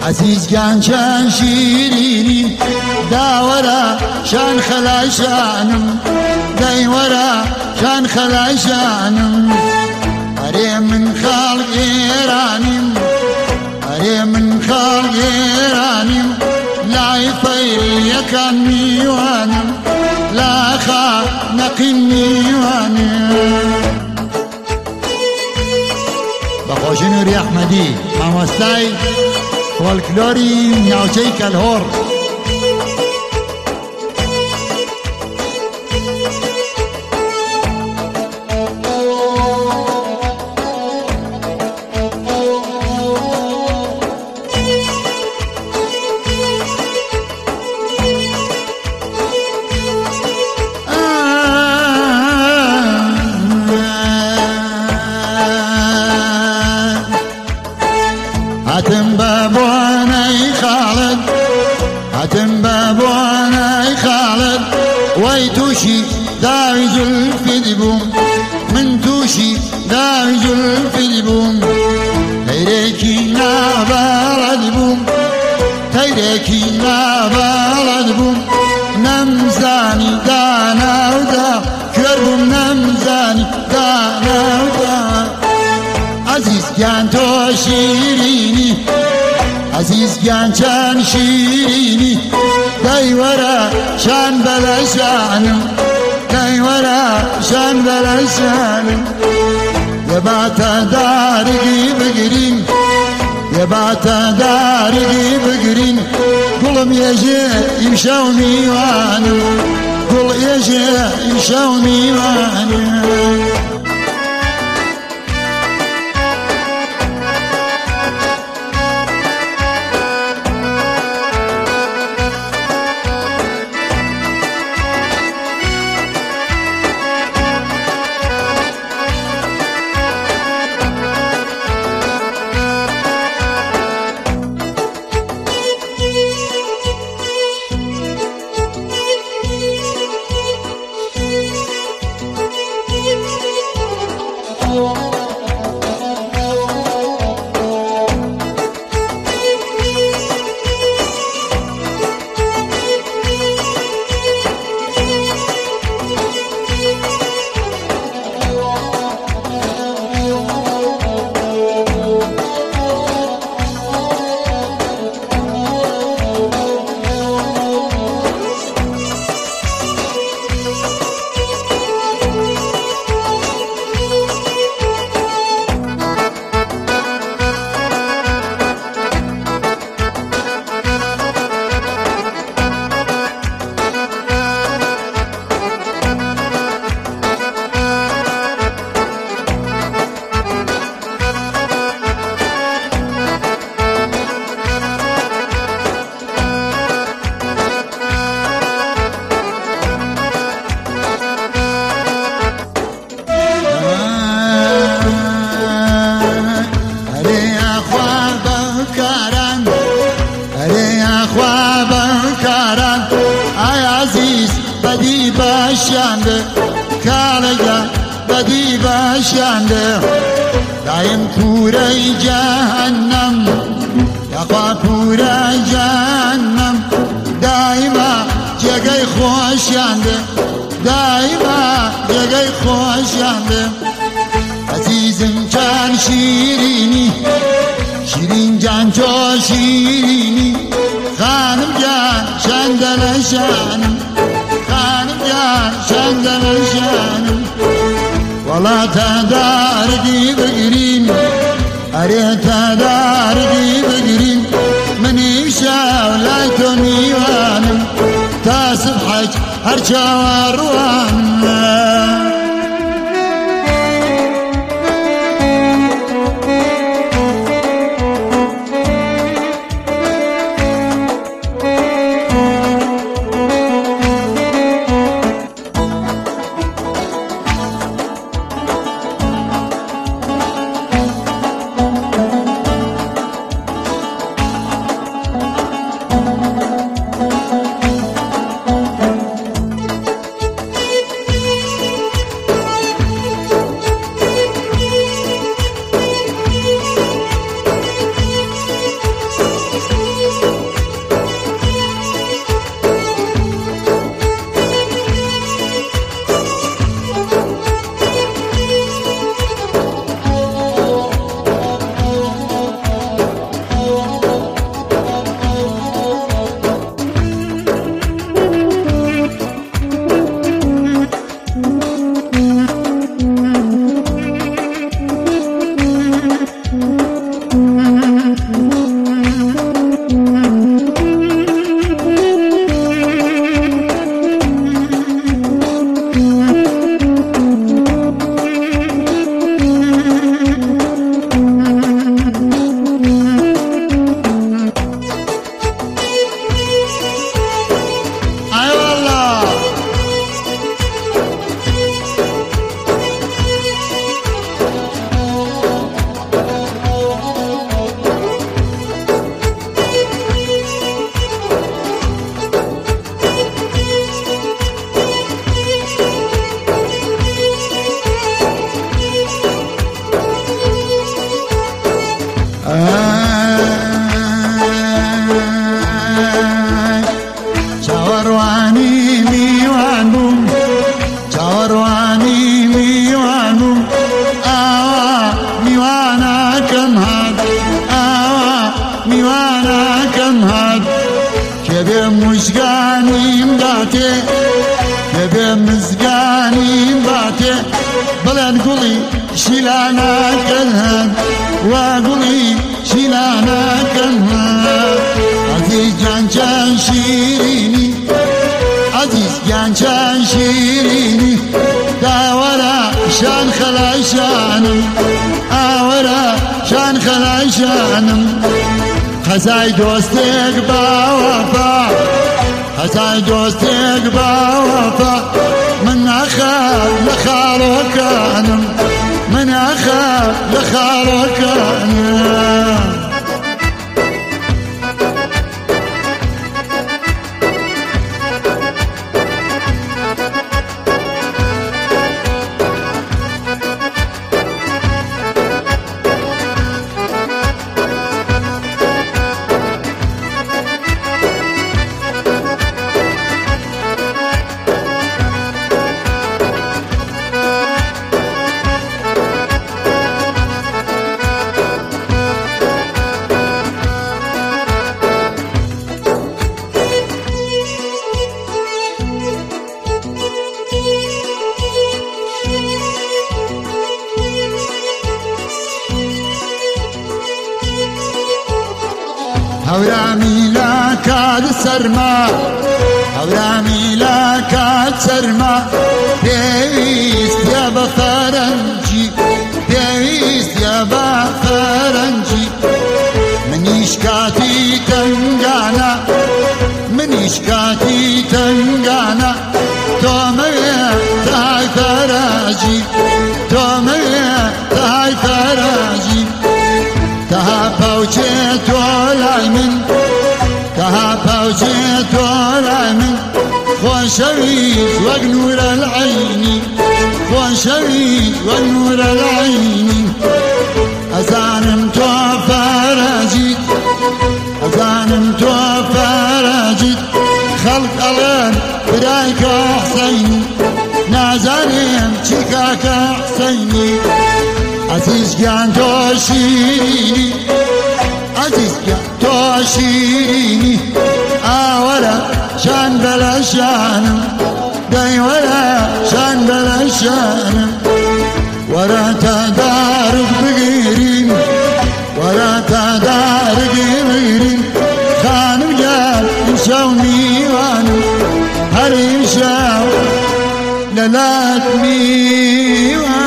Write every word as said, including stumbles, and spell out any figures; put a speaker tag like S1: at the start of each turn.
S1: عزیز گنجان شیرینی داورا شان خلاشانم دایورا شان خلاشانم اره من خلق ایرانیم اره من خلق ایرانیم لا يفيكن ميوانم لا خانق ميوانم بخوشی نوری احمدی مامستای فولکلوری ناوچه کلهور هاتم بابوناي خالد هاتم بابوناي خالد ويتوشي داوي زلفي دبوم من توشي داوي زلفي دبوم تيريكي نابال دبوم تيريكي نابال دبوم نمزاني دانا ودا كربم نمزاني دانا ودا عزیز گیان تو شیرینی عزیز گیان چان شیرینی دایورا شان بلشانم دایورا شان بلشانم یباتا دارگی بگرین یباتا دارگی بگرین قلم یجی امشاو میوانم قل یجی امشاو میوانم بدی باشنده کالگا بدی باشنده دایم پوره جهنم یخوا پوره جهنم دایما جگای خوشنده دایما جگای خوشنده عزیزم جان شیرینی شیرین جان جو شیرینی خانم جان شندل شانم خانم جان شندل شانم والله تدارجي بقرين أريه تدارجي بقرين من يشاء ولا توني وانم تاسب حج هرجا وروان شیلانا کم هاد که به مشگانیم داته که به مزگانیم باته بلند گلی شیلانا کم هاد و گلی شیلانا کم هاد عزیز جان جان شیرینی عزیز جان جان شیرینی داورا شان خلای شانم آورا شان خلای شانم خزای دوستک با وفا خزای دوستک با وفا من اخاف لخالو كانم من اخاف لخالو كانم هورامي لا كاد سرما هورامي لا كاد سرما ديست يا بفرنجي ديست يا بفرنجي منيش كاتي تنغانا منيش كاتي تنغانا تومي تاي فراجي تومي تاي فراجي تها باوچه تولای من تها باوچه تولای من خوشوید وق نور العين خوشوید وق نور العين ازانم تو فرجید ازانم تو فرجید خلق الان برايك حسيني نازانم چیکاک حسيني عزیز گیان تو شیرینی عزیز گیان تو شیرینی آورا شان بلا شانم دای ورا شان بلا شانم ورا تدارك بغيرين ورا تدارك بغيرين خانم جال يمشاو ميوانم هر يمشاو للات ميوانم